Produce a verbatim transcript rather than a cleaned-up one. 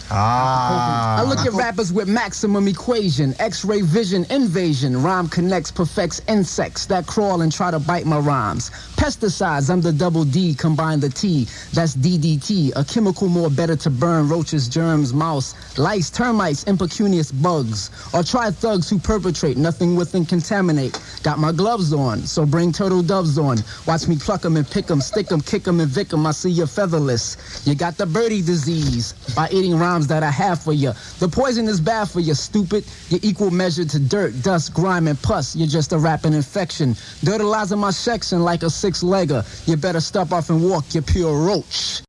Ah. I look at rappers with maximum equation, X-ray vision, invasion. Rhyme connects, perfects insects that crawl and try to bite my rhymes. Pesticides, I'm the double D, combine the T. That's D D T, a chemical more better to burn roaches, germs, mouse, lice, termites, impecunious bugs. Or try thugs who perpetrate, nothing within contaminate. Got my gloves on, so bring turtle doves on. Watch me pluck 'em and pick 'em, stick 'em, kick 'em and vick 'em. I see you're featherless. You got the birdie disease by eating rhymes that I have for you. The poison is bad for you, stupid. You're equal measure to dirt, dust, grime, and pus. You're just a rapping infection. Dirtalizing my section like a six-legger. You better step off and walk, you pure roach.